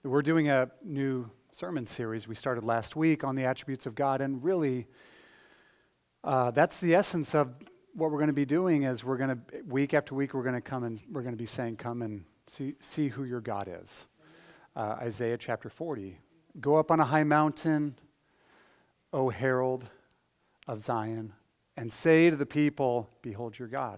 We're doing a new sermon series we started last week on the attributes of God, and really that's the essence of what we're going to be doing. Is we're going to, week after week, we're going to be saying, come and see who your God is. Isaiah chapter 40. Go up on a high mountain, O herald of Zion, and say to the people, behold your God.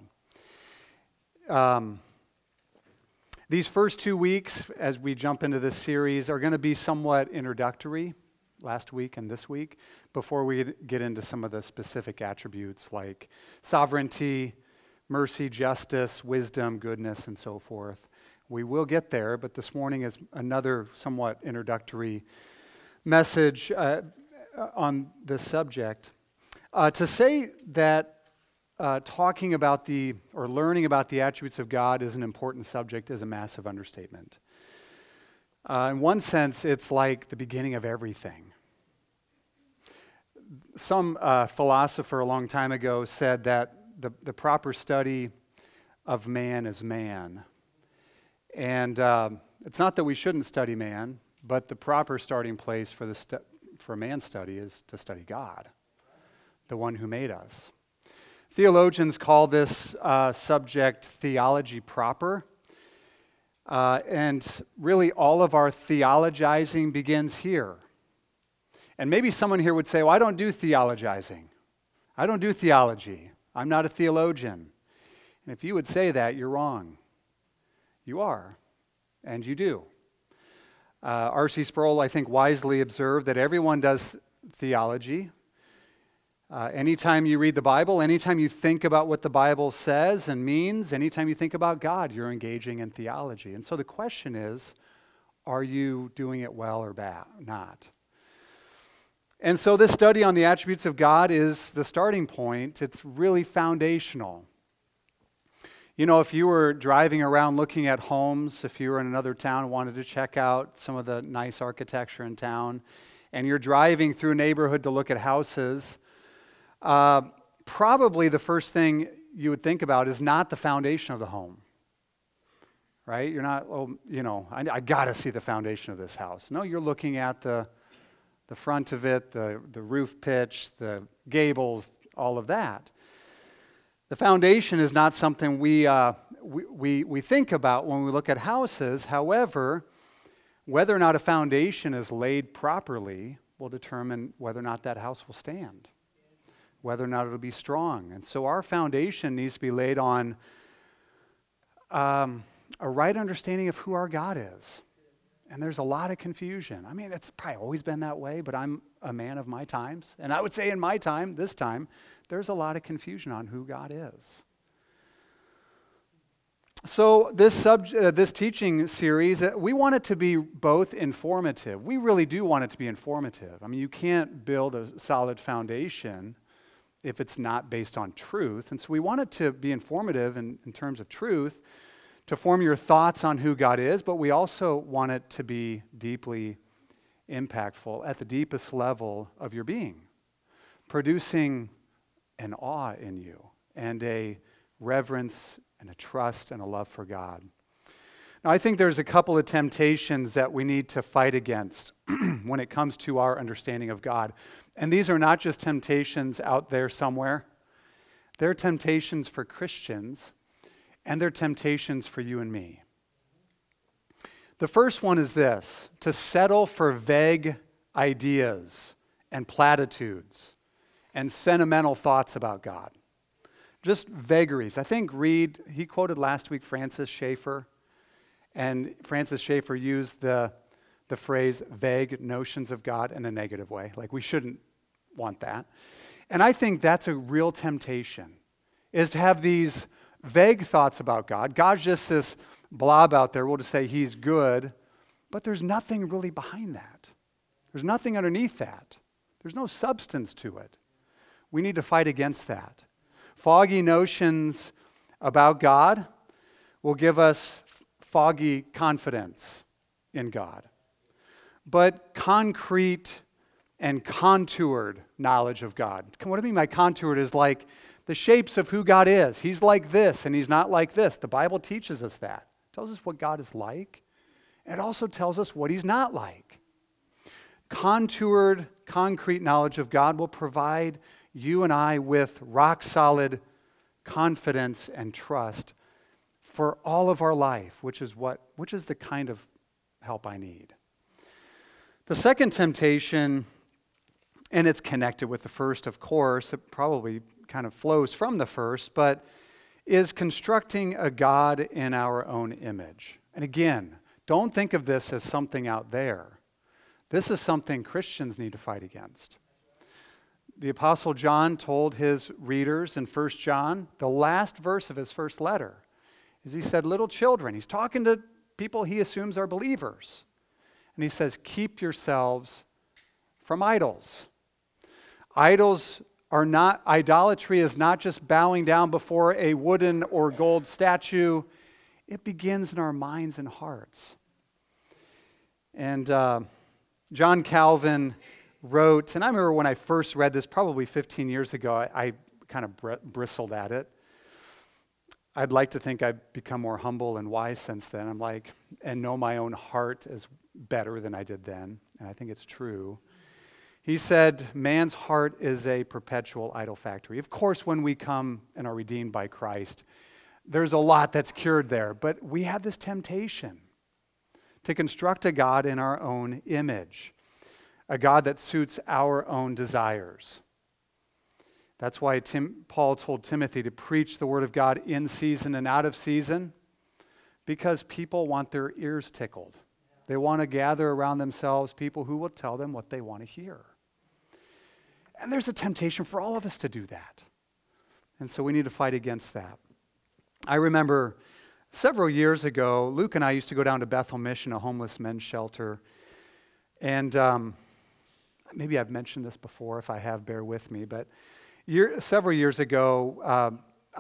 These first 2 weeks, as we jump into this series, are going to be somewhat introductory, last week and this week, before we get into some of the specific attributes like sovereignty, mercy, justice, wisdom, goodness, and so forth. We will get there, but this morning is another somewhat introductory message on this subject. To say that talking about or learning about the attributes of God is an important subject is a massive understatement. In one sense, it's like the beginning of everything. Some philosopher a long time ago said that the proper study of man is man. And it's not that we shouldn't study man, but the proper starting place for man's study is to study God, the one who made us. Theologians call this subject theology proper. And really all of our theologizing begins here. And maybe someone here would say, well, I don't do theologizing. I don't do theology. I'm not a theologian. And if you would say that, you're wrong. You are, and you do. R.C. Sproul, I think, wisely observed that everyone does theology. Anytime you read the Bible, anytime you think about what the Bible says and means, anytime you think about God, you're engaging in theology. And so the question is, are you doing it well or not? And so this study on the attributes of God is the starting point. It's really foundational. You know, if you were driving around looking at homes, if you were in another town and wanted to check out some of the nice architecture in town, and you're driving through a neighborhood to look at houses, probably the first thing you would think about is not the foundation of the home, right? You're not, I got to see the foundation of this house. No, you're looking at the front of it, the roof pitch, the gables, all of that. The foundation is not something we think about when we look at houses. However, whether or not a foundation is laid properly will determine whether or not that house will stand, whether or not it'll be strong. And so our foundation needs to be laid on a right understanding of who our God is. And there's a lot of confusion. I mean, it's probably always been that way, but I'm a man of my times. And I would say in my time, this time, there's a lot of confusion on who God is. So this teaching series, we want it to be both informative. We really do want it to be informative. I mean, you can't build a solid foundation if it's not based on truth. And so we want it to be informative in terms of truth, to form your thoughts on who God is, but we also want it to be deeply impactful at the deepest level of your being, producing an awe in you and a reverence and a trust and a love for God. Now, I think there's a couple of temptations that we need to fight against when it comes to our understanding of God. And these are not just temptations out there somewhere. They're temptations for Christians, and they're temptations for you and me. The first one is this: to settle for vague ideas and platitudes and sentimental thoughts about God. Just vagaries. I think he quoted last week Francis Schaeffer, and Francis Schaeffer used the phrase vague notions of God in a negative way. Like, we shouldn't want that. And I think that's a real temptation, is to have these vague thoughts about God. God's just this blob out there. We'll just say he's good, but there's nothing really behind that. There's nothing underneath that. There's no substance to it. We need to fight against that. Foggy notions about God will give us foggy confidence in God. But concrete and contoured knowledge of God. What I mean by contoured is like the shapes of who God is. He's like this and he's not like this. The Bible teaches us that. It tells us what God is like It also tells us what he's not like. Contoured, concrete knowledge of God will provide you and I with rock-solid confidence and trust for all of our life, which is the kind of help I need. The second temptation, and it's connected with the first, of course, it probably kind of flows from the first, but is constructing a God in our own image. And again, don't think of this as something out there. This is something Christians need to fight against. The Apostle John told his readers in 1 John, the last verse of his first letter, is he said, little children, he's talking to people he assumes are believers. And he says, keep yourselves from idols. Idolatry is not just bowing down before a wooden or gold statue. It begins in our minds and hearts. And John Calvin wrote, and I remember when I first read this probably 15 years ago, I kind of bristled at it. I'd like to think I've become more humble and wise since then. and know my own heart is better than I did then, and I think it's true. He said, man's heart is a perpetual idol factory. Of course, when we come and are redeemed by Christ, there's a lot that's cured there, but we have this temptation to construct a God in our own image, a God that suits our own desires. That's why Paul told Timothy to preach the word of God in season and out of season, because people want their ears tickled. They want to gather around themselves people who will tell them what they want to hear. And there's a temptation for all of us to do that. And so we need to fight against that. I remember several years ago, Luke and I used to go down to Bethel Mission, a homeless men's shelter. And maybe I've mentioned this before. If I have, bear with me. But several years ago,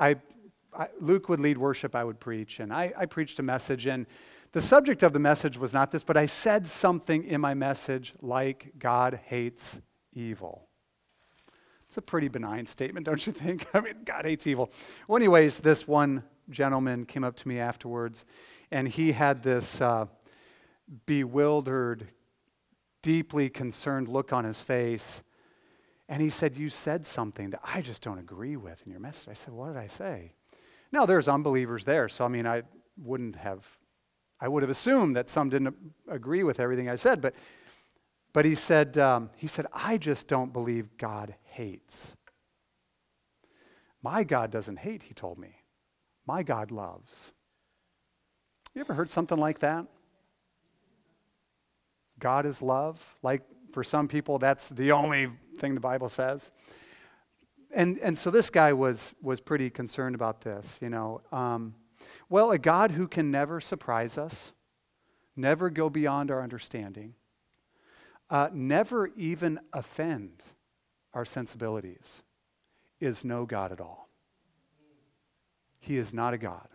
Luke would lead worship, I would preach. And I preached a message. And the subject of the message was not this, but I said something in my message like God hates evil. It's a pretty benign statement, don't you think? I mean, God hates evil. Well, anyways, this one gentleman came up to me afterwards, and he had this bewildered, deeply concerned look on his face. And he said, you said something that I just don't agree with in your message. I said, what did I say? Now, there's unbelievers there, so I mean, I would have assumed that some didn't agree with everything I said, but he said, I just don't believe God hates. My God doesn't hate, he told me. My God loves. You ever heard something like that? God is love. Like for some people, that's the only thing the Bible says. And so this guy was pretty concerned about this, you know. Well, a God who can never surprise us, never go beyond our understanding, never even offend our sensibilities, is no God at all. He is not a God.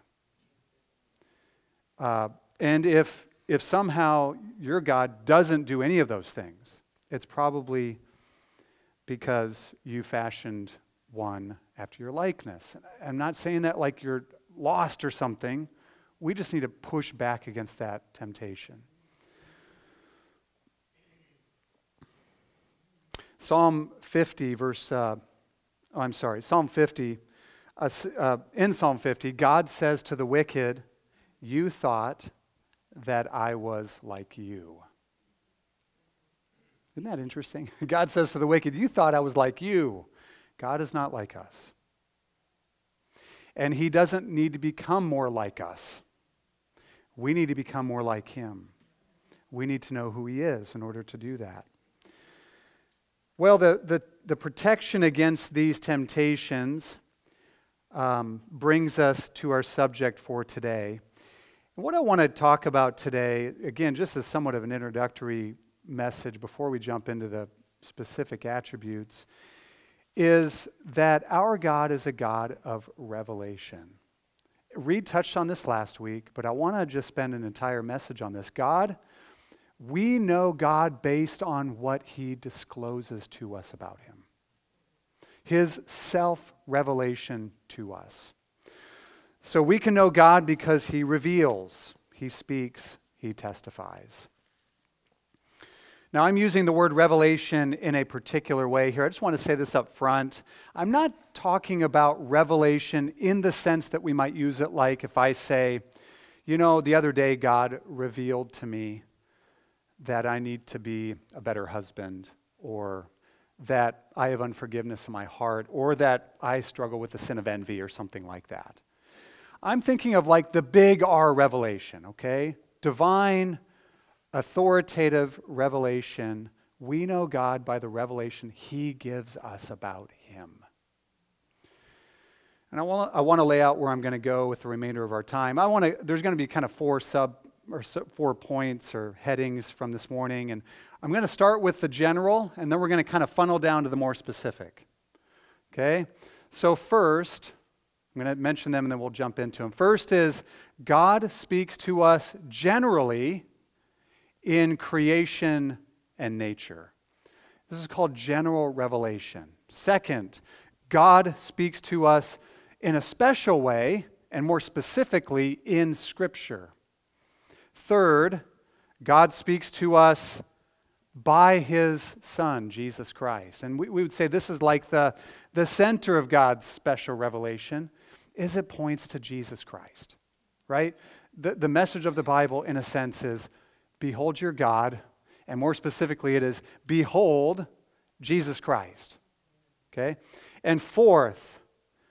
And if somehow your God doesn't do any of those things, it's probably because you fashioned one after your likeness. I'm not saying that like you're lost or something. We just need to push back against that temptation. Psalm 50, in Psalm 50, God says to the wicked, you thought that I was like you. Isn't that interesting? God says to the wicked, you thought I was like you. God is not like us. And he doesn't need to become more like us. We need to become more like him. We need to know who he is in order to do that. Well, the protection against these temptations brings us to our subject for today. And what I want to talk about today, again, just as somewhat of an introductory message before we jump into the specific attributes, is that our God is a God of revelation. Reed touched on this last week, but I want to just spend an entire message on this. We know God based on what he discloses to us about him. His self-revelation to us. So we can know God because he reveals, he speaks, he testifies. Now, I'm using the word revelation in a particular way here. I just want to say this up front. I'm not talking about revelation in the sense that we might use it like if I say, the other day God revealed to me that I need to be a better husband, or that I have unforgiveness in my heart, or that I struggle with the sin of envy or something like that. I'm thinking of like the big R revelation, okay? Divine, authoritative revelation. We know God by the revelation he gives us about him. And I want to lay out where I'm going to go with the remainder of our time. There's going to be kind of 4 points or headings from this morning, and I'm going to start with the general, and then we're going to kind of funnel down to the more specific. Okay? So first, I'm going to mention them and then we'll jump into them. First is God speaks to us generally in creation and nature. This is called general revelation. Second, God speaks to us in a special way, and more specifically in Scripture. Third, God speaks to us by his Son, Jesus Christ. And we would say this is like the center of God's special revelation, is it points to Jesus Christ, right? The message of the Bible, in a sense, is behold your God, and more specifically it is behold Jesus Christ, okay? And fourth,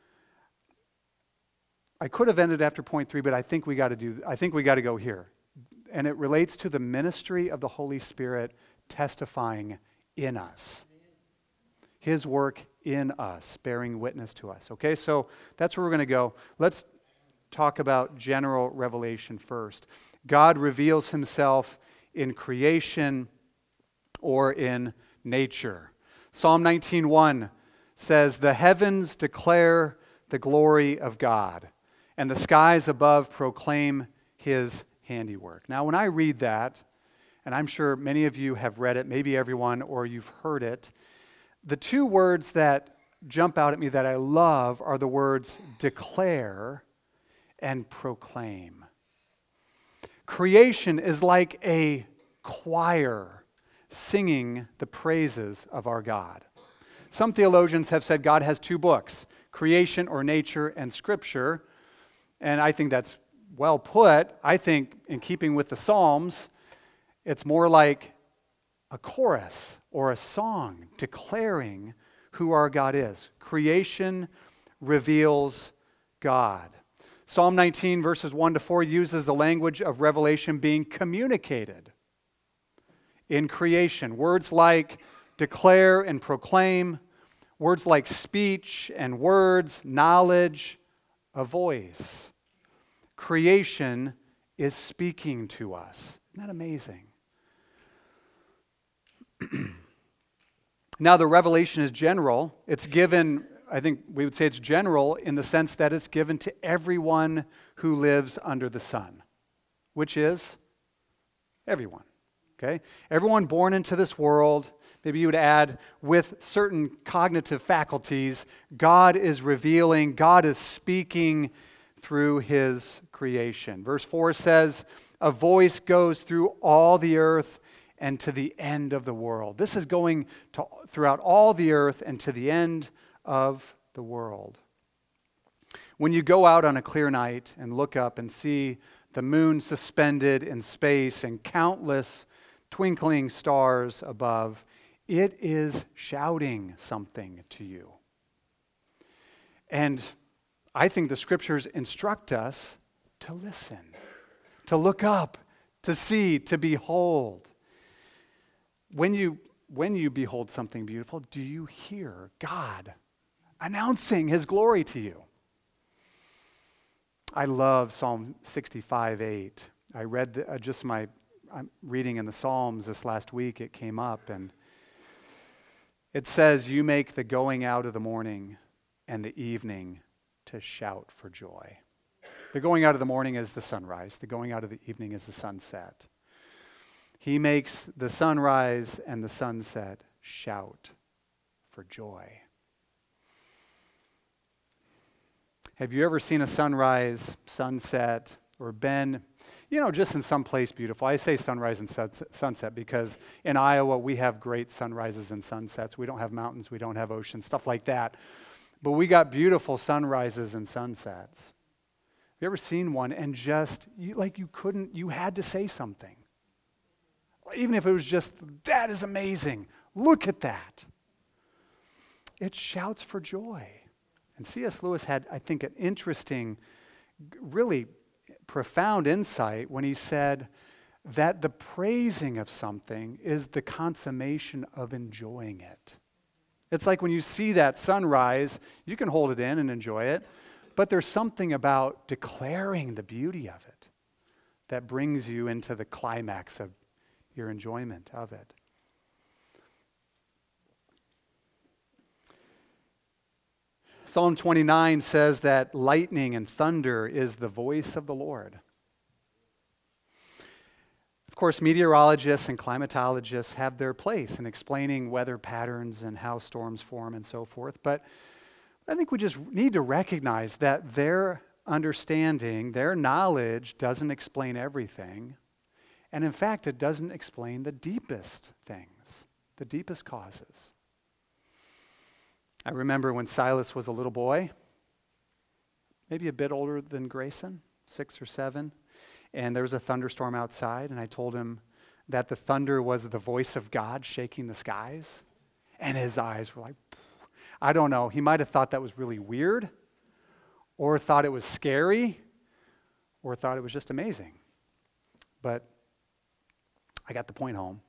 I could have ended after point 3, but I think we got to go here. And it relates to the ministry of the Holy Spirit testifying in us. His work in us, bearing witness to us. Okay, so that's where we're going to go. Let's talk about general revelation first. God reveals himself in creation or in nature. Psalm 19:1 says, "The heavens declare the glory of God, and the skies above proclaim his handiwork." Now, when I read that, and I'm sure many of you have read it, maybe everyone, or you've heard it, the two words that jump out at me that I love are the words declare and proclaim. Creation is like a choir singing the praises of our God. Some theologians have said God has 2 books, creation or nature and Scripture, and I think that's well put. I think in keeping with the Psalms, it's more like a chorus or a song declaring who our God is. Creation reveals God. Psalm 19 verses 1-4 uses the language of revelation being communicated in creation. Words like declare and proclaim, words like speech and words, knowledge, a voice. Creation is speaking to us. Isn't that amazing? Now, the revelation is general. It's given, I think we would say it's general in the sense that it's given to everyone who lives under the sun, which is everyone, okay? Everyone born into this world, maybe you would add with certain cognitive faculties, God is revealing, God is speaking through his creation. Verse 4 says, "A voice goes through all the earth and to the end of the world." This is going throughout all the earth and to the end of the world. When you go out on a clear night and look up and see the moon suspended in space and countless twinkling stars above, it is shouting something to you. And I think the Scriptures instruct us to listen, to look up, to see, to behold. When you behold something beautiful, do you hear God announcing his glory to you? I love Psalm 65:8. I read I'm reading in the Psalms this last week. It came up and it says, "You make the going out of the morning and the evening to shout for joy." The going out of the morning is the sunrise. The going out of the evening is the sunset. He makes the sunrise and the sunset shout for joy. Have you ever seen a sunrise, sunset, or been just in some place beautiful. I say sunrise and sunset because in Iowa we have great sunrises and sunsets. We don't have mountains, we don't have oceans, stuff like that. But we got beautiful sunrises and sunsets. Have you ever seen one and just, you had to say something? Even if it was just, that is amazing. Look at that. It shouts for joy. And C.S. Lewis had, I think, an interesting, really profound insight when he said that the praising of something is the consummation of enjoying it. It's like when you see that sunrise, you can hold it in and enjoy it, but there's something about declaring the beauty of it that brings you into the climax of your enjoyment of it. Psalm 29 says that lightning and thunder is the voice of the Lord. Of course, meteorologists and climatologists have their place in explaining weather patterns and how storms form and so forth, but I think we just need to recognize that their understanding, their knowledge doesn't explain everything, and in fact, it doesn't explain the deepest things, the deepest causes. I remember when Silas was a little boy, maybe a bit older than Grayson, 6 or 7, and there was a thunderstorm outside, and I told him that the thunder was the voice of God shaking the skies, and his eyes were like, I don't know, he might have thought that was really weird, or thought it was scary, or thought it was just amazing. But I got the point home.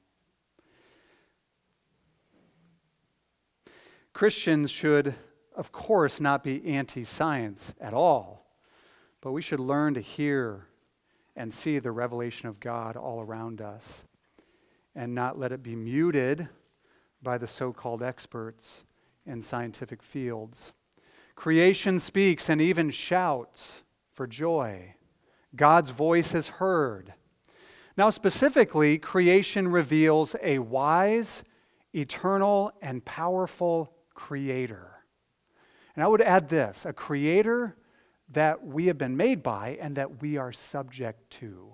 Christians should, of course, not be anti-science at all, but we should learn to hear and see the revelation of God all around us and not let it be muted by the so-called experts in scientific fields. Creation speaks and even shouts for joy. God's voice is heard. Now, specifically, creation reveals a wise, eternal, and powerful creator. And I would add this, a creator that we have been made by and that we are subject to.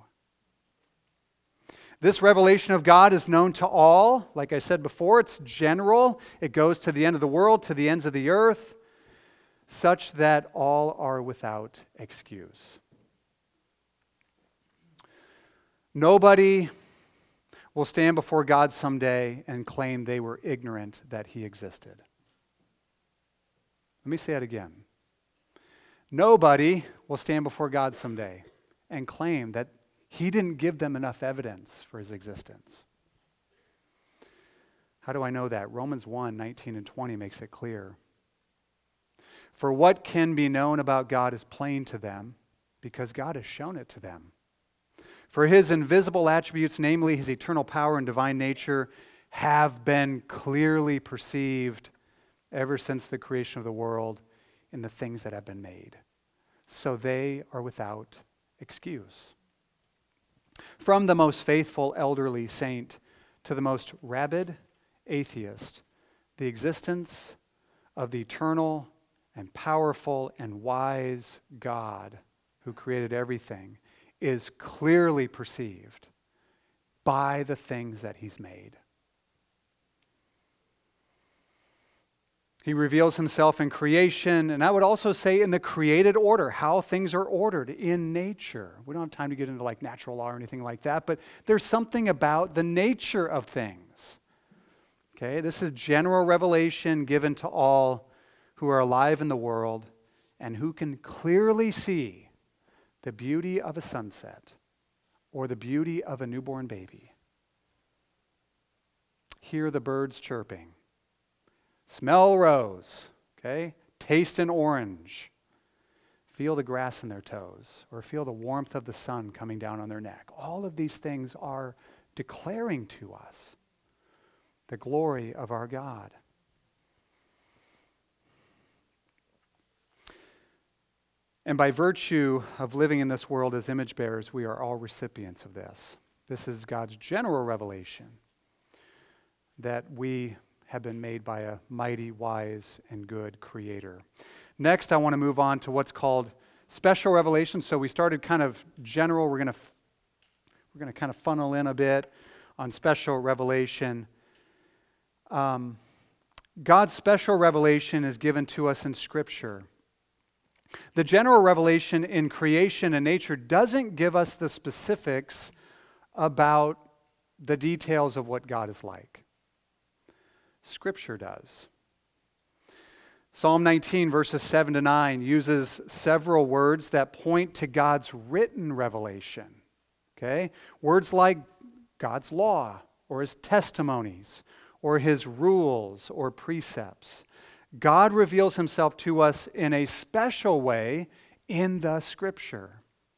This revelation of God is known to all. Like I said before, it's general. It goes to the end of the world, to the ends of the earth, such that all are without excuse. Nobody will stand before God someday and claim they were ignorant that He existed. Let me say it again. Nobody will stand before God someday and claim that He didn't give them enough evidence for His existence. How do I know that? Romans 1:19 and 20 makes it clear. For what can be known about God is plain to them, because God has shown it to them. For His invisible attributes, namely His eternal power and divine nature, have been clearly perceived ever since the creation of the world in the things that have been made. So they are without excuse. From the most faithful elderly saint to the most rabid atheist, the existence of the eternal and powerful and wise God who created everything is clearly perceived by the things that He's made. He reveals Himself in creation, and I would also say in the created order, how things are ordered in nature. We don't have time to get into like natural law or anything like that, but there's something about the nature of things. Okay, this is general revelation given to all who are alive in the world and who can clearly see the beauty of a sunset or the beauty of a newborn baby. Hear the birds chirping. Smell rose, okay? Taste an orange. Feel the grass in their toes, or feel the warmth of the sun coming down on their neck. All of these things are declaring to us the glory of our God. And by virtue of living in this world as image bearers, we are all recipients of this. This is God's general revelation that we have been made by a mighty, wise, and good Creator. Next, I want to move on to what's called special revelation. So we started kind of general. We're going to We're going to kind of funnel in a bit on special revelation. God's special revelation is given to us in Scripture. The general revelation in creation and nature doesn't give us the specifics about the details of what God is like. Scripture does. Psalm 19, verses 7 to 9, uses several words that point to God's written revelation. Okay? Words like God's law, or His testimonies, or His rules, or precepts. God reveals Himself to us in a special way in the Scripture.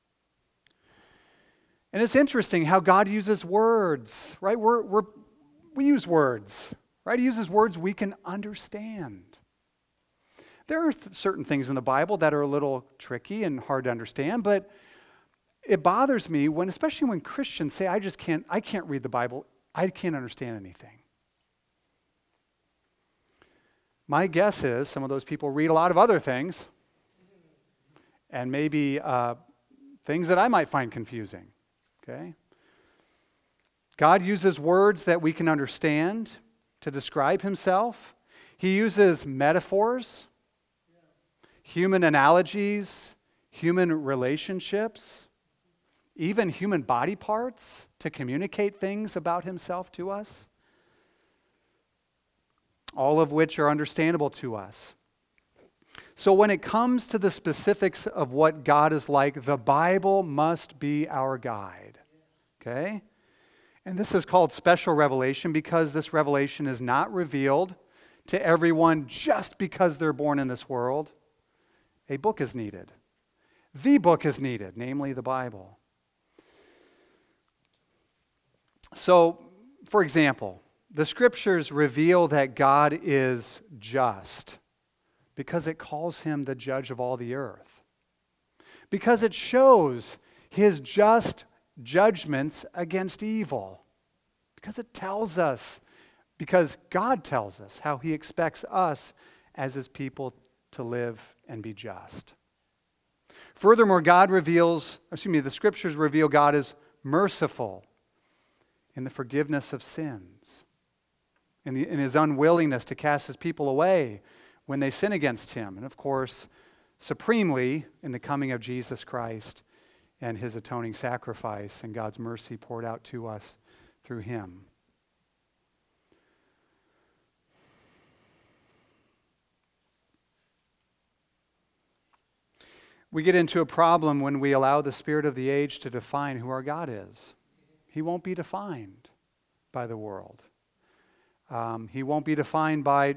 And it's interesting how God uses words, right? We use words, right? He uses words we can understand. There are certain things in the Bible that are a little tricky and hard to understand, but it bothers me when, especially when Christians say, I can't read the Bible, I can't understand anything. My guess is some of those people read a lot of other things, and maybe things that I might find confusing, okay? God uses words that we can understand to describe Himself. He uses metaphors, human analogies, human relationships, even human body parts to communicate things about Himself to us, all of which are understandable to us. So when it comes to the specifics of what God is like, the Bible must be our guide, okay? And this is called special revelation because this revelation is not revealed to everyone just because they're born in this world. A book is needed. The book is needed, namely the Bible. So, for example, the Scriptures reveal that God is just because it calls Him the judge of all the earth. Because it shows His just judgments against evil. Because it tells us, because God tells us how He expects us as His people to live and be just. Furthermore, the Scriptures reveal God as merciful in the forgiveness of sins, in His unwillingness to cast His people away when they sin against Him, and of course, supremely in the coming of Jesus Christ and His atoning sacrifice and God's mercy poured out to us through Him. We get into a problem when we allow the spirit of the age to define who our God is. He won't be defined by the world. He won't be defined by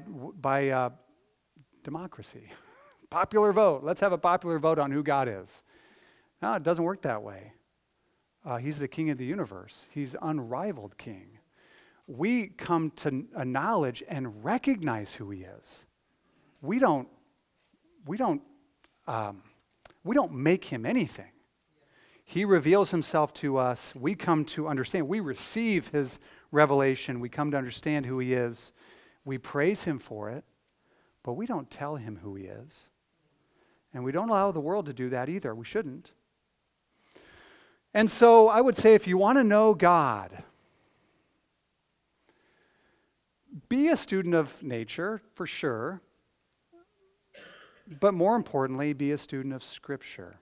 democracy. Popular vote. Let's have a popular vote on who God is. No, it doesn't work that way. He's the King of the universe. He's unrivaled King. We come to acknowledge and recognize who He is. We don't make Him anything. He reveals Himself to us. We come to understand. We receive His revelation. We come to understand who He is. We praise Him for it, but we don't tell Him who He is. And we don't allow the world to do that either. We shouldn't. And so I would say if you want to know God, be a student of nature, for sure. But more importantly, be a student of Scripture.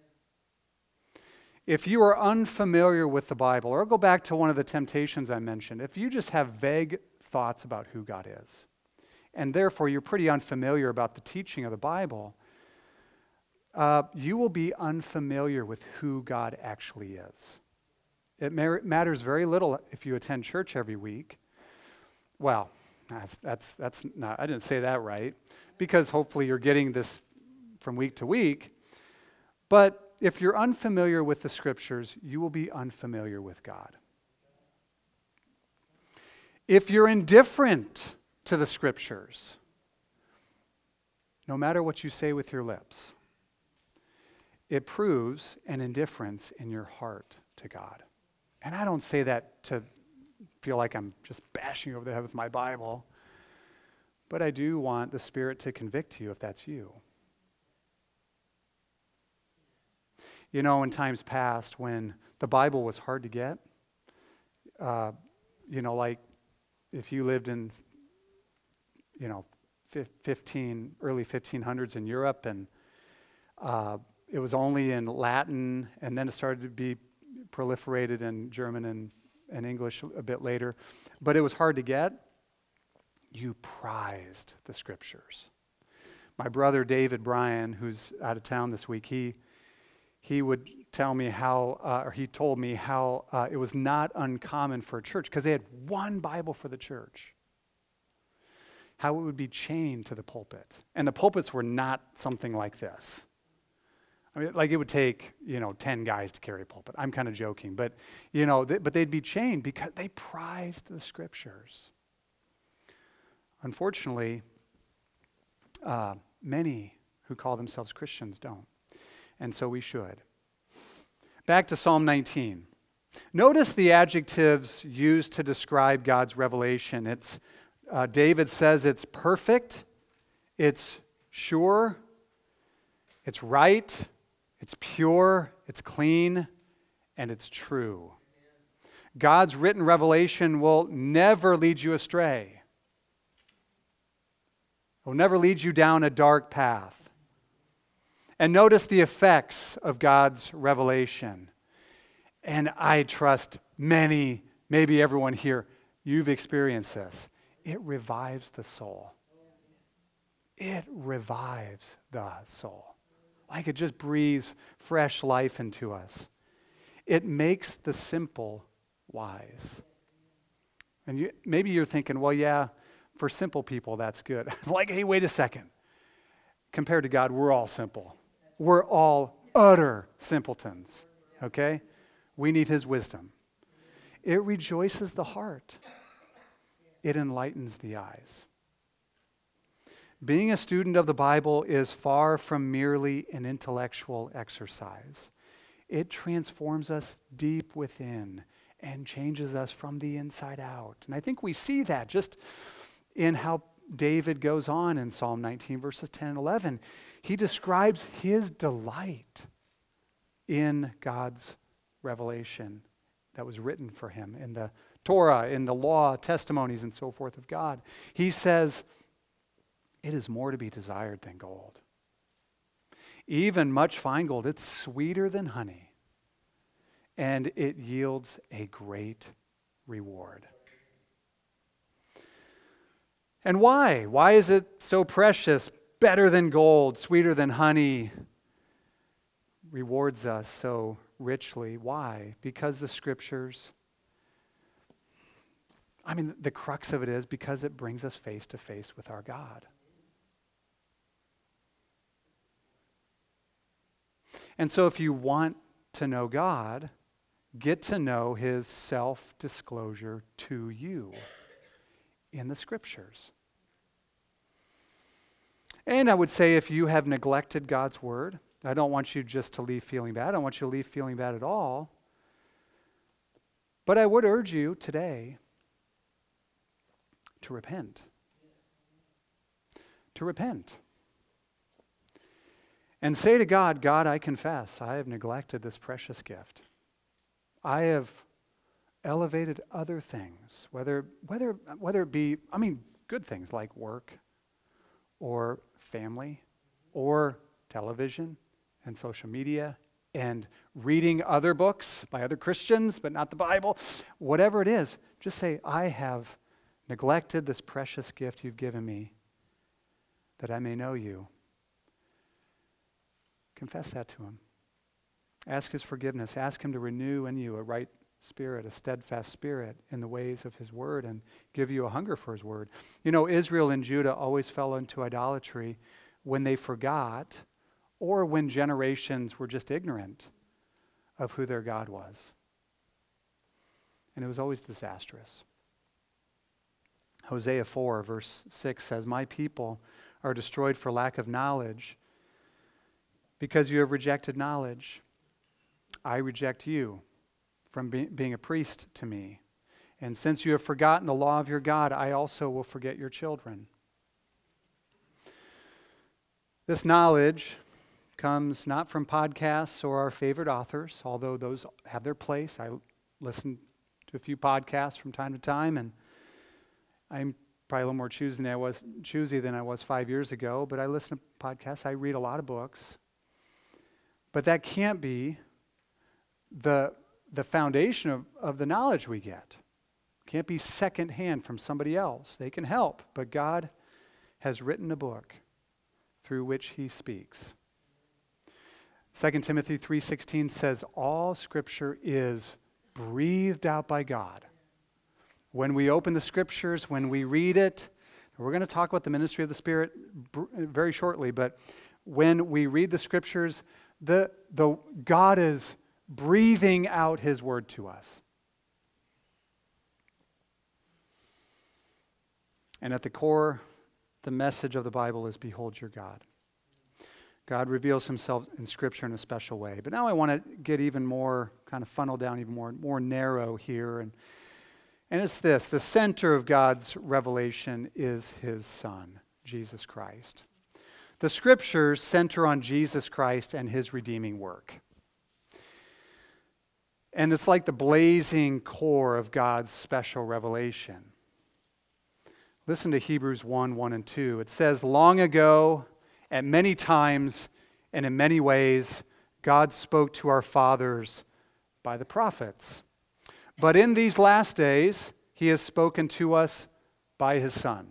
If you are unfamiliar with the Bible, or I'll go back to one of the temptations I mentioned, if you just have vague thoughts about who God is, and therefore you're pretty unfamiliar about the teaching of the Bible, you will be unfamiliar with who God actually is. It matters very little if you attend church every week. Well, that's not, I didn't say that right, because hopefully you're getting this from week to week. But if you're unfamiliar with the Scriptures, you will be unfamiliar with God. If you're indifferent to the Scriptures, no matter what you say with your lips, it proves an indifference in your heart to God. And I don't say that to feel like I'm just bashing over the head with my Bible, but I do want the Spirit to convict you if that's you. You know, in times past when the Bible was hard to get, like if you lived in, early 1500s in Europe, and it was only in Latin, and then it started to be proliferated in German and English a bit later, but it was hard to get. You prized the scriptures. My brother David Bryan, who's out of town this week, he would tell me he told me how it was not uncommon for a church, because they had one Bible for the church, how it would be chained to the pulpit. And the pulpits were not something like this. I mean, like it would take, 10 guys to carry a pulpit. I'm kind of joking, but, but they'd be chained because they prized the scriptures. Unfortunately, many who call themselves Christians don't. And so we should. Back to Psalm 19. Notice the adjectives used to describe God's revelation. David says it's perfect, it's sure, it's right, it's pure, it's clean, and it's true. God's written revelation will never lead you astray. It will never lead you down a dark path. And notice the effects of God's revelation. And I trust many, maybe everyone here, you've experienced this. It revives the soul. It revives the soul. Like it just breathes fresh life into us. It makes the simple wise. And maybe you're thinking, well, yeah, for simple people, that's good. Like, hey, wait a second. Compared to God, we're all simple. We're all utter simpletons, okay? We need his wisdom. It rejoices the heart. It enlightens the eyes. Being a student of the Bible is far from merely an intellectual exercise. It transforms us deep within and changes us from the inside out. And I think we see that just in how David goes on in Psalm 19, verses 10 and 11. He describes his delight in God's revelation that was written for him in the Torah, in the law, testimonies, and so forth of God. He says, it is more to be desired than gold. Even much fine gold, it's sweeter than honey, and it yields a great reward. And why? Why is it so precious, better than gold, sweeter than honey, rewards us so richly? Why? Because the scriptures, the crux of it is because it brings us face to face with our God. And so if you want to know God, get to know his self-disclosure to you in the scriptures. And I would say if you have neglected God's word, I don't want you just to leave feeling bad. I don't want you to leave feeling bad at all. But I would urge you today to repent. To repent. And say to God, God, I confess I have neglected this precious gift. I have elevated other things, whether it be, good things like work or family or television and social media and reading other books by other Christians, but not the Bible. Whatever it is, just say, I have neglected this precious gift you've given me that I may know you. Confess that to him. Ask his forgiveness. Ask him to renew in you a right spirit, a steadfast spirit in the ways of his word, and give you a hunger for his word. Israel and Judah always fell into idolatry when they forgot or when generations were just ignorant of who their God was. And it was always disastrous. Hosea 4, verse 6 says, my people are destroyed for lack of knowledge. Because you have rejected knowledge, I reject you from being a priest to me. And since you have forgotten the law of your God, I also will forget your children. This knowledge comes not from podcasts or our favorite authors, although those have their place. I listen to a few podcasts from time to time, and I'm probably a little more choosy than I was 5 years ago, but I listen to podcasts. I read a lot of books. But that can't be the foundation of the knowledge we get. It can't be secondhand from somebody else. They can help, but God has written a book through which he speaks. 2 Timothy 3:16 says, all Scripture is breathed out by God. When we open the Scriptures, when we read it, we're going to talk about the ministry of the Spirit very shortly, but when we read the Scriptures, the God is breathing out his word to us. And at the core, the message of the Bible is, behold your God. God reveals himself in Scripture in a special way. But now I want to get even more, kind of funnel down even more narrow here. And it's this: the center of God's revelation is his Son, Jesus Christ. The Scriptures center on Jesus Christ and his redeeming work. And it's like the blazing core of God's special revelation. Listen to Hebrews 1 and 2. It says, long ago, at many times and in many ways, God spoke to our fathers by the prophets. But in these last days, he has spoken to us by his Son.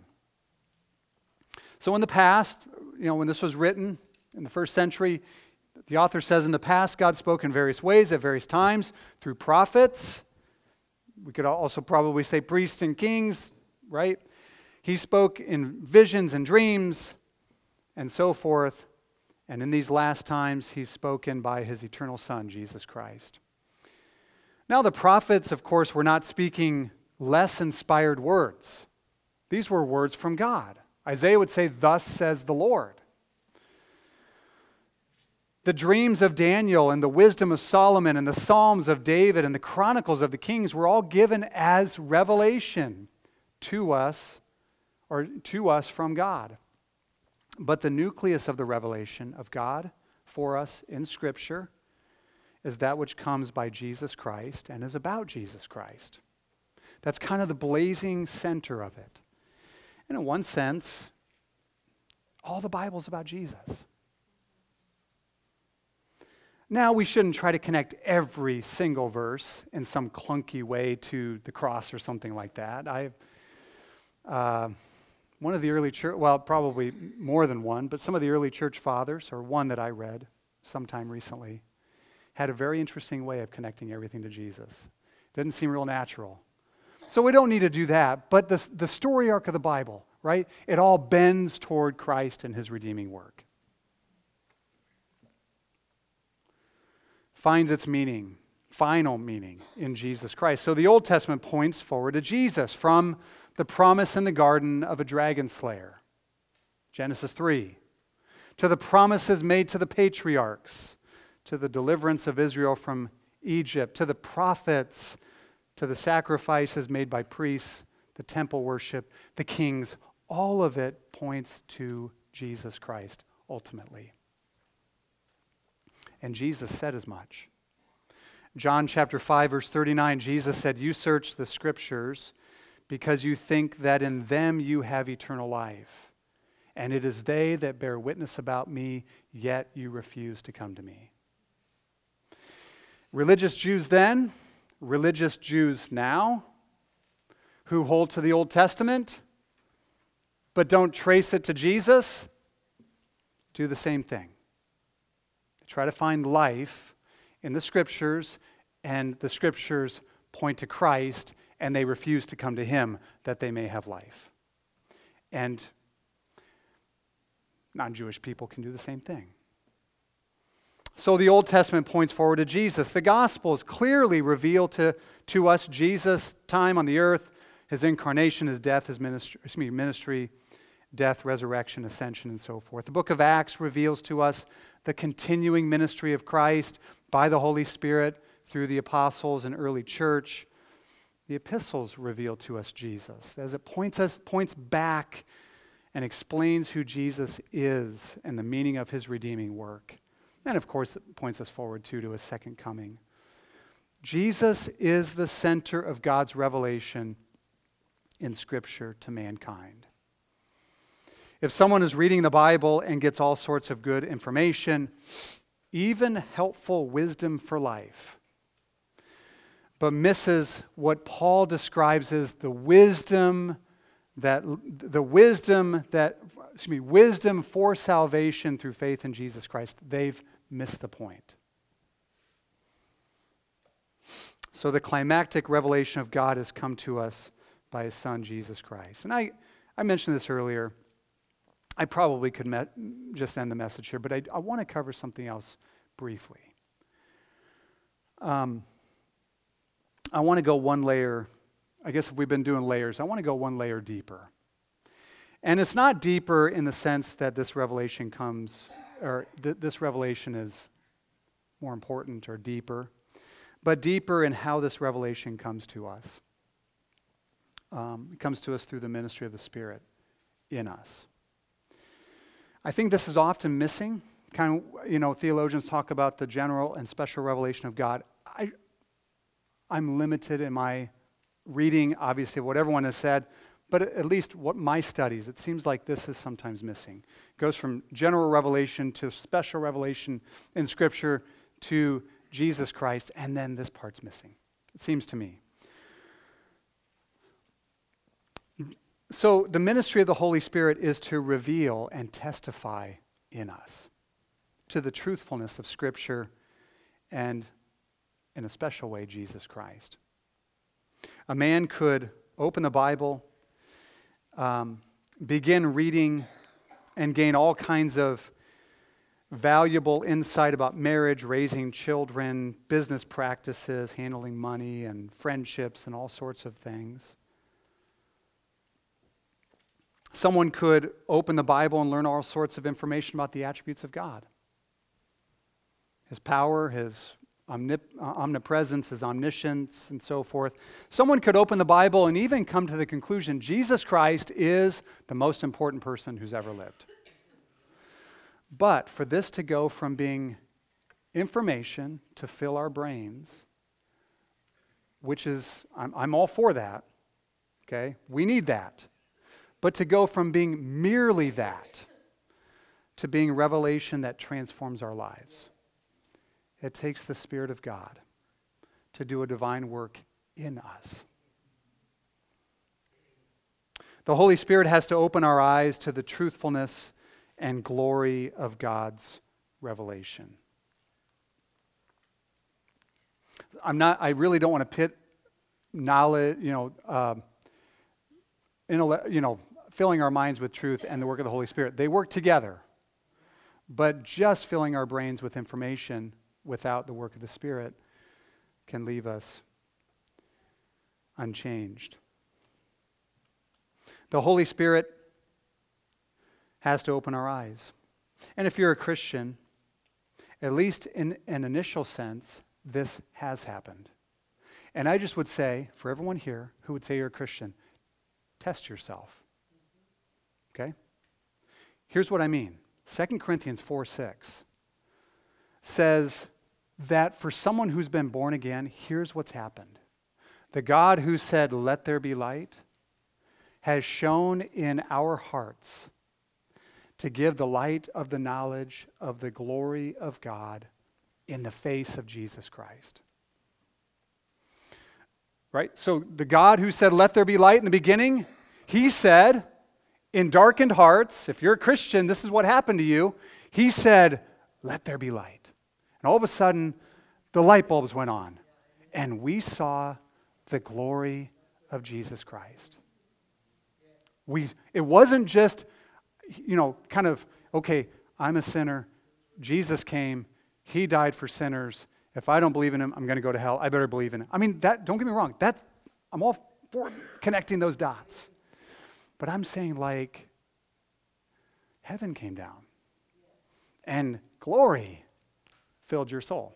So in the past, when this was written in the first century, the author says in the past, God spoke in various ways at various times through prophets. We could also probably say priests and kings, right? He spoke in visions and dreams and so forth. And in these last times, he's spoken by his eternal Son, Jesus Christ. Now, the prophets, of course, were not speaking less inspired words. These were words from God. Isaiah would say, thus says the Lord. The dreams of Daniel and the wisdom of Solomon and the Psalms of David and the Chronicles of the Kings were all given as revelation to us from God. But the nucleus of the revelation of God for us in Scripture is that which comes by Jesus Christ and is about Jesus Christ. That's kind of the blazing center of it. And in one sense, all the Bible's about Jesus. Now, we shouldn't try to connect every single verse in some clunky way to the cross or something like that. One of the early church, well, probably more than one, but some of the early church fathers, or one that I read sometime recently, had a very interesting way of connecting everything to Jesus. Didn't seem real natural. So we don't need to do that, but the story arc of the Bible, right? It all bends toward Christ and his redeeming work. Finds its meaning, final meaning, in Jesus Christ. So the Old Testament points forward to Jesus, from the promise in the garden of a dragon slayer, Genesis 3, to the promises made to the patriarchs, to the deliverance of Israel from Egypt, to the prophets, to the sacrifices made by priests, the temple worship, the kings. All of it points to Jesus Christ ultimately. And Jesus said as much. John chapter 5, verse 39, Jesus said, you search the Scriptures because you think that in them you have eternal life. And it is they that bear witness about me, yet you refuse to come to me. Religious Jews then, religious Jews now, who hold to the Old Testament, but don't trace it to Jesus, do the same thing. Try to find life in the Scriptures, and the Scriptures point to Christ, and they refuse to come to him that they may have life. And non-Jewish people can do the same thing. So the Old Testament points forward to Jesus. The Gospels clearly reveal to us Jesus' time on the earth, his incarnation, his death, his ministry, death, resurrection, ascension, and so forth. The book of Acts reveals to us the continuing ministry of Christ by the Holy Spirit through the apostles and early church. The epistles reveal to us Jesus as it points back and explains who Jesus is and the meaning of his redeeming work. And of course, it points us forward too to his second coming. Jesus is the center of God's revelation in Scripture to mankind. If someone is reading the Bible and gets all sorts of good information, even helpful wisdom for life, but misses what Paul describes as wisdom for salvation through faith in Jesus Christ, they've missed the point. So the climactic revelation of God has come to us by his Son, Jesus Christ. And I mentioned this earlier. I probably could just end the message here, but I want to cover something else briefly. I want to go one layer. I guess if we've been doing layers, I want to go one layer deeper. And it's not deeper in the sense that this revelation this revelation is more important or deeper, but deeper in how this revelation comes to us. It comes to us through the ministry of the Spirit in us. I think this is often missing. Theologians talk about the general and special revelation of God. I'm limited in my reading, obviously, of what everyone has said, but at least what my studies, it seems like this is sometimes missing. It goes from general revelation to special revelation in Scripture to Jesus Christ, and then this part's missing, it seems to me. So the ministry of the Holy Spirit is to reveal and testify in us to the truthfulness of Scripture and, in a special way, Jesus Christ. A man could open the Bible, begin reading, and gain all kinds of valuable insight about marriage, raising children, business practices, handling money, and friendships, and all sorts of things. Someone could open the Bible and learn all sorts of information about the attributes of God. His power, his omnipresence, his omniscience, and so forth. Someone could open the Bible and even come to the conclusion Jesus Christ is the most important person who's ever lived. But for this to go from being information to fill our brains, which is, I'm all for that, okay? We need that. But to go from being merely that to being revelation that transforms our lives, it takes the Spirit of God to do a divine work in us. The Holy Spirit has to open our eyes to the truthfulness and glory of God's revelation. I really don't want to pit knowledge, filling our minds with truth and the work of the Holy Spirit. They work together. But just filling our brains with information without the work of the Spirit can leave us unchanged. The Holy Spirit has to open our eyes. And if you're a Christian, at least in an initial sense, this has happened. And I just would say, for everyone here who would say you're a Christian, test yourself. Okay? Here's what I mean. 2 Corinthians 4:6 says that for someone who's been born again, here's what's happened. The God who said, "Let there be light," has shone in our hearts to give the light of the knowledge of the glory of God in the face of Jesus Christ. Right? So the God who said, "Let there be light" in the beginning, he said, in darkened hearts, if you're a Christian, this is what happened to you. He said, "Let there be light." And all of a sudden, the light bulbs went on. And we saw the glory of Jesus Christ. It wasn't just, okay, I'm a sinner. Jesus came. He died for sinners. If I don't believe in him, I'm going to go to hell. I better believe in him. I mean, don't get me wrong. I'm all for connecting those dots. But I'm saying, heaven came down. And glory filled your soul.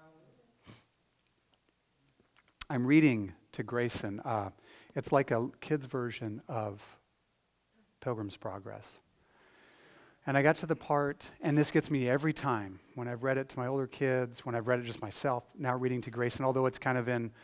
I'm reading to Grayson. It's like a kid's version of Pilgrim's Progress. And I got to the part, and this gets me every time, when I've read it to my older kids, when I've read it just myself, now reading to Grayson, although it's kind of in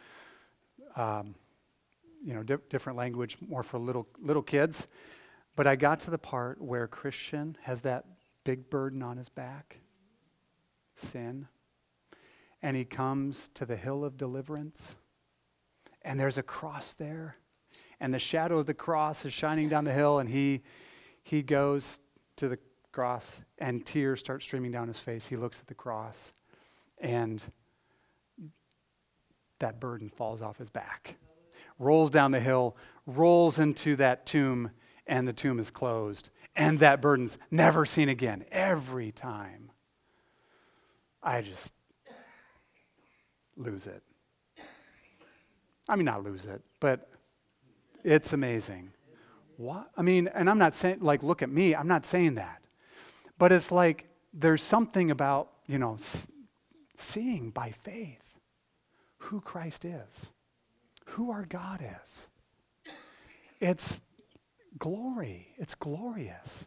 different language, more for little kids. But I got to the part where Christian has that big burden on his back, sin, and he comes to the hill of deliverance, and there's a cross there, and the shadow of the cross is shining down the hill, and he goes to the cross, and tears start streaming down his face. He looks at the cross, and that burden falls off his back, rolls down the hill, rolls into that tomb, and the tomb is closed, and that burden's never seen again. Every time, I just lose it. I mean, not lose it, but it's amazing. What? I mean, and I'm not saying, like, look at me. I'm not saying that. But it's like there's something about, seeing by faith who Christ is, who our God is. It's glory. It's glorious.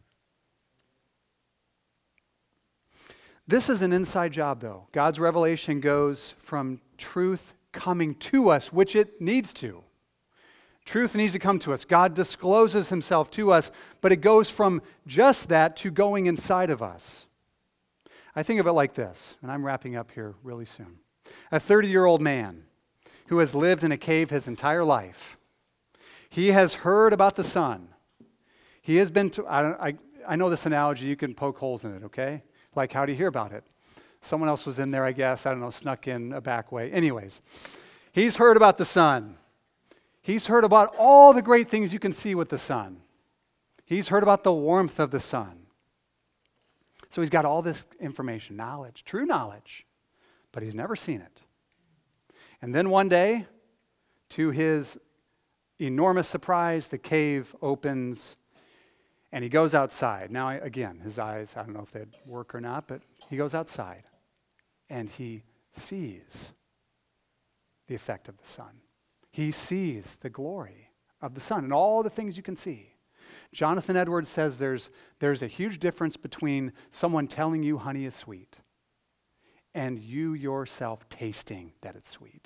This is an inside job, though. God's revelation goes from truth coming to us, which it needs to. Truth needs to come to us. God discloses himself to us, but it goes from just that to going inside of us. I think of it like this, and I'm wrapping up here really soon. A 30-year-old man who has lived in a cave his entire life. He has heard about the sun. He has been to, I know this analogy, you can poke holes in it, okay? Like, how do you hear about it? Someone else was in there, I guess, snuck in a back way. Anyways, he's heard about the sun. He's heard about all the great things you can see with the sun. He's heard about the warmth of the sun. So he's got all this information, knowledge, true knowledge, but he's never seen it. And then one day, to his enormous surprise, the cave opens and he goes outside. Now, again, his eyes, I don't know if they'd work or not, but he goes outside and he sees the effect of the sun. He sees the glory of the sun and all the things you can see. Jonathan Edwards says there's a huge difference between someone telling you honey is sweet and you yourself tasting that it's sweet.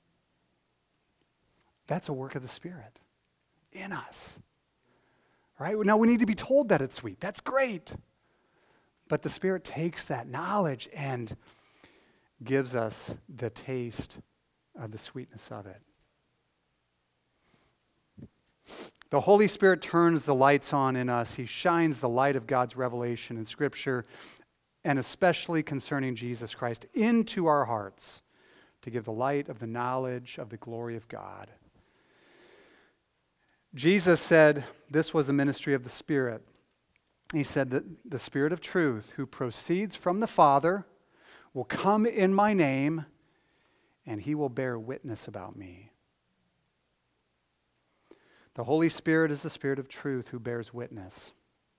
That's a work of the Spirit in us. Right? Now we need to be told that it's sweet. That's great. But the Spirit takes that knowledge and gives us the taste of the sweetness of it. The Holy Spirit turns the lights on in us. He shines the light of God's revelation in Scripture, and especially concerning Jesus Christ, into our hearts to give the light of the knowledge of the glory of God. Jesus said this was the ministry of the Spirit. He said that the Spirit of truth, who proceeds from the Father, will come in my name, and he will bear witness about me. The Holy Spirit is the Spirit of truth who bears witness.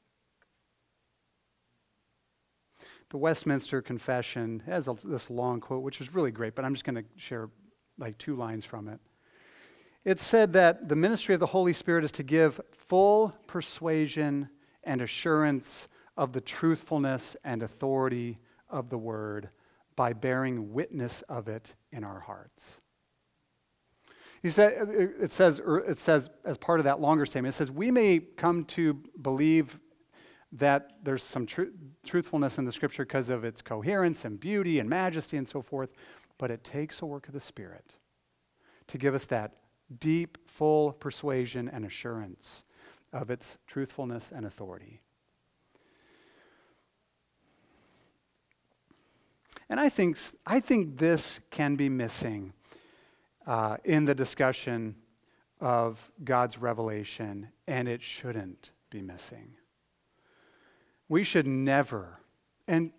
The Westminster Confession has this long quote, which is really great, but I'm just going to share like 2 lines from it. It said that the ministry of the Holy Spirit is to give full persuasion and assurance of the truthfulness and authority of the Word by bearing witness of it in our hearts. He said, it says as part of that longer statement, it says, we may come to believe that there's some truthfulness in the Scripture because of its coherence and beauty and majesty and so forth, but it takes a work of the Spirit to give us that deep, full persuasion and assurance of its truthfulness and authority. And I think this can be missing in the discussion of God's revelation, and it shouldn't be missing. We should never, and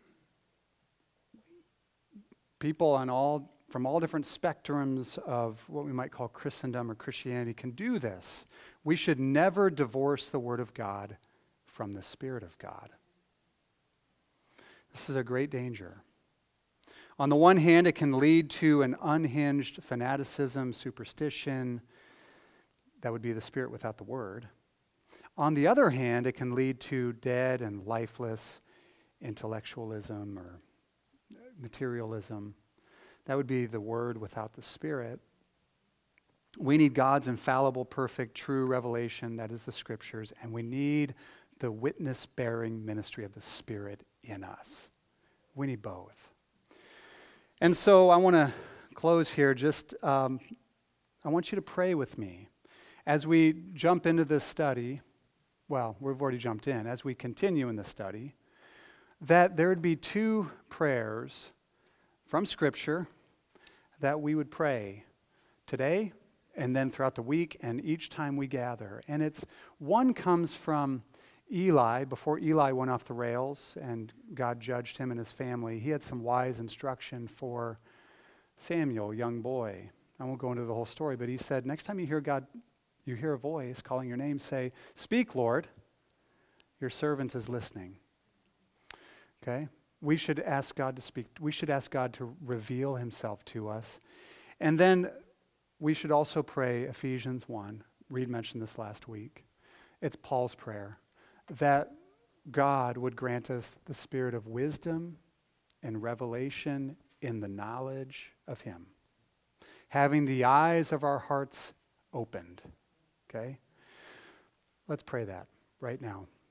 people from all different spectrums of what we might call Christendom or Christianity can do this. We should never divorce the Word of God from the Spirit of God. This is a great danger. On the one hand, it can lead to an unhinged fanaticism, superstition. That would be the Spirit without the Word. On the other hand, it can lead to dead and lifeless intellectualism or materialism. That would be the Word without the Spirit. We need God's infallible, perfect, true revelation, that is the Scriptures, and we need the witness-bearing ministry of the Spirit in us. We need both. And so I want to close here. I want you to pray with me. As we jump into this study, well, we've already jumped in, as we continue in the study, that there would be 2 prayers from Scripture that we would pray today and then throughout the week and each time we gather. And one comes from Eli, before Eli went off the rails and God judged him and his family. He had some wise instruction for Samuel, young boy. I won't go into the whole story, but he said, next time you hear a voice calling your name, say, "Speak, Lord, your servant is listening." Okay? We should ask God to speak. We should ask God to reveal himself to us. And then we should also pray Ephesians 1. Reed mentioned this last week. It's Paul's prayer, that God would grant us the spirit of wisdom and revelation in the knowledge of him, having the eyes of our hearts opened. Okay? Let's pray that right now.